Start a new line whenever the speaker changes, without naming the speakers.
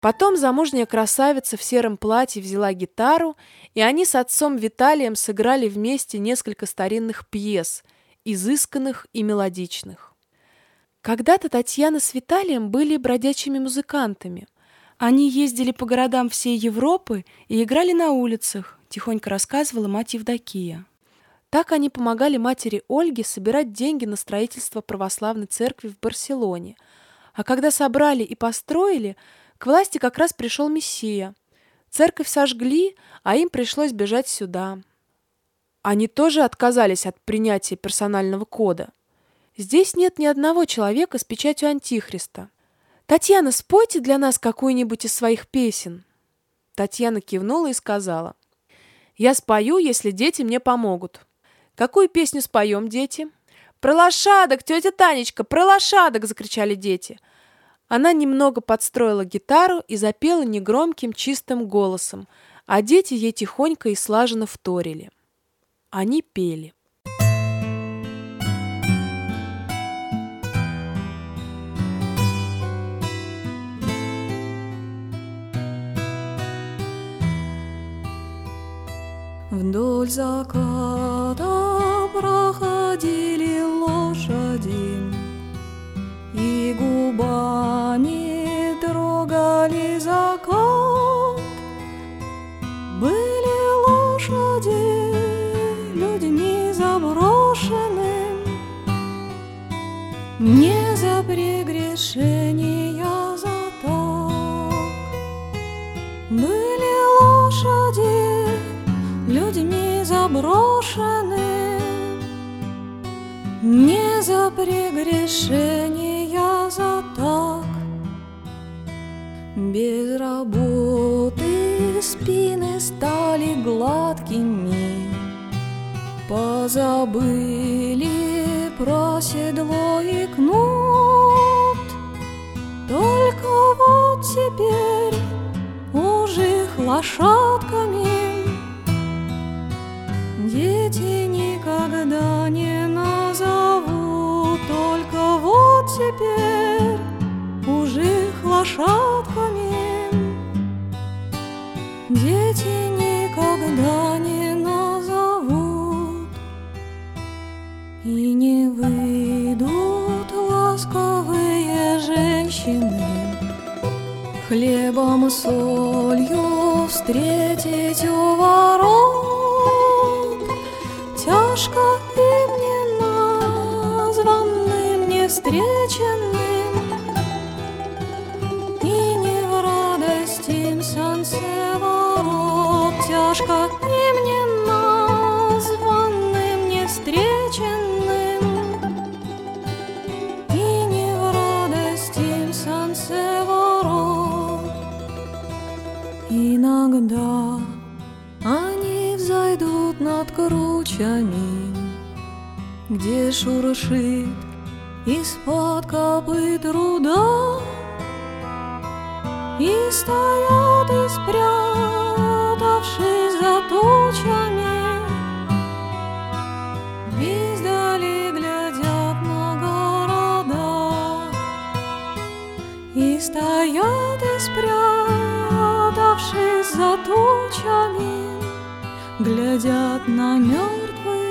Потом замужняя красавица в сером платье взяла гитару, и они с отцом Виталием сыграли вместе несколько старинных пьес, изысканных и мелодичных. Когда-то Татьяна с Виталием были бродячими музыкантами. Они ездили по городам всей Европы и играли на улицах, тихонько рассказывала мать Евдокия. Так они помогали матери Ольге собирать деньги на строительство православной церкви в Барселоне. А когда собрали и построили, к власти как раз пришел Мессия. Церковь сожгли, а им пришлось бежать сюда. Они тоже отказались от принятия персонального кода. Здесь нет ни одного человека с печатью Антихриста. «Татьяна, спойте для нас какую-нибудь из своих песен». Татьяна кивнула и сказала: «Я спою, если дети мне помогут». «Какую песню споем, дети?» «Про лошадок, тетя Танечка, про лошадок!» — закричали дети. Она немного подстроила гитару и запела негромким, чистым голосом, а дети ей тихонько и слаженно вторили. Они пели.
Вдоль заката проходили лошади и губами трогали закат. Были лошади людьми заброшенным, не за прегрешения, за так. Были лошади людьми заброшены, не за прегрешения, за так. Без работы спины стали гладкими, позабыли про седло и кнут. Только вот теперь уже лошадками дети никогда не назовут. Только вот теперь уже лошадками дети никогда не назовут. И не выйдут ласковые женщины хлебом, солью встретить у ворот. Тяжко им неназванным, невстреченным, и не в радость им солнце ворот. Тяжко им неназванным, невстреченным, и не в радость им солнце ворот. Иногда они взойдут над кручами, где шуршит из-под копыт руда, и стоят, и спрятавшись за тучами, издали глядят на города. И стоят, и спрятавшись за тучами, глядят на мертвые